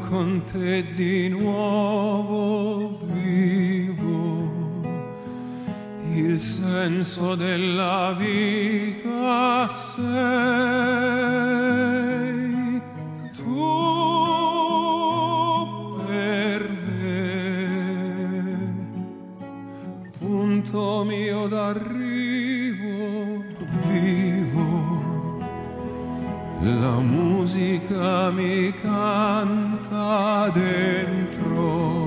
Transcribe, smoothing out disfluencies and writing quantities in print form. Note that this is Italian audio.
con te di nuovo vivo, il senso della vita sei tu per me, punto mio d'arrivo vivo. La musica mi canta dentro,